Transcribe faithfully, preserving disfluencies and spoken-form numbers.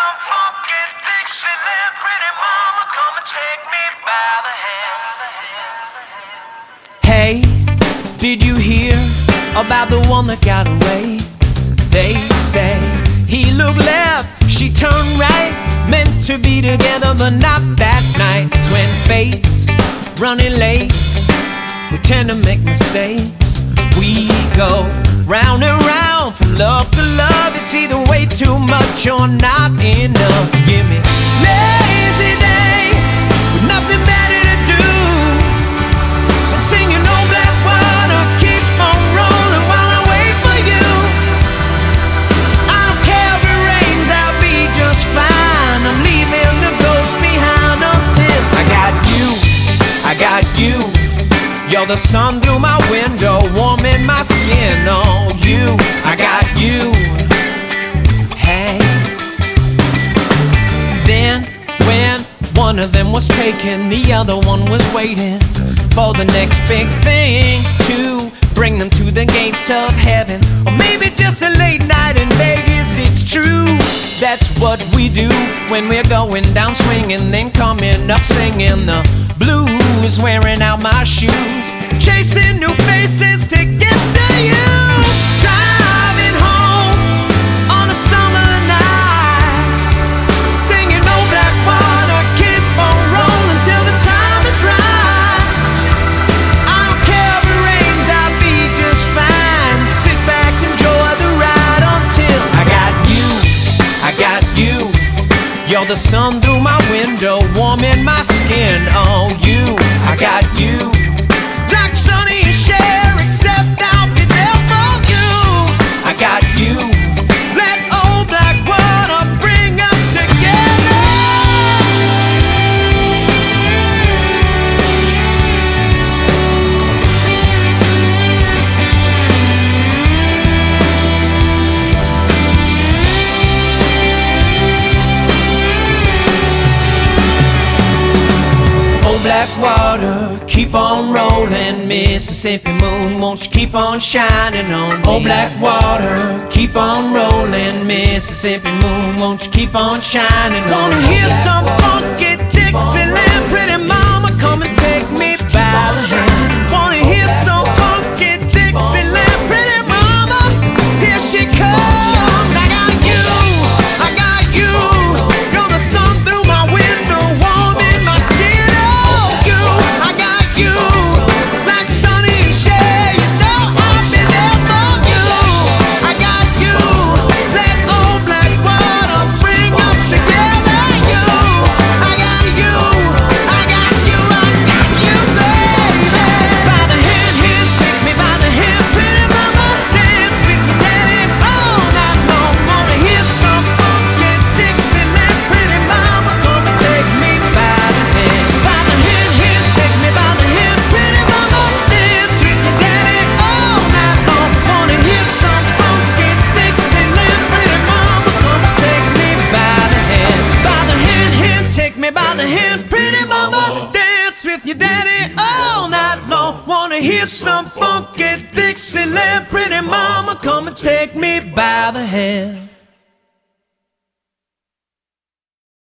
some funky Dixieland. Pretty mama, come and take me by the hand. Hey, did you hear about the one that got away? They say he looked left, she turned right. Meant to be together, but not that night. It's when fate's running late, we tend to make mistakes. We go round and round, from love to love. It's either way too much or not enough. Give me lazy days with nothing better to do than singing "Oh Black Water, keep on rolling while I wait for you." I don't care if it rains, I'll be just fine. I'm leaving the ghost behind until I got you, I got you. You're the sun through my window, warming my skin. Oh, you, I got you. Hey. Then, when one of them was taken, the other one was waiting for the next big thing to bring them to the gates of heaven. Or maybe just a late night in Vegas. It's true, that's what we do when we're going down swinging, then coming up singing the blues, wearing out my shoes, chasing new faces to get to you. Driving home on a summer night, singing "Oh Black Water, keep on rolling till the time is right." I don't care if it rains, I'll be just fine. Sit back, enjoy the ride until I got you, I got you. You're the sun through my window, warming my skin. Oh, you, I got you. Like Sonny and Cher, except I'll be there for you. I got you. Let old black water bring us together. Black water, keep on rolling. Mississippi moon, won't you keep on shining on me? Oh, black water, keep on rolling. Mississippi moon, won't you keep on shining on me? Wanna hear some funky Dixieland? Pretty mama, come and take me by the hand. Wanna hear some funky Dixieland? Pretty mama, here she comes. I got you, I got you. You're the sun through my window, warming my skin. Hear some funky Dixieland, pretty mama, come and take me by the hand.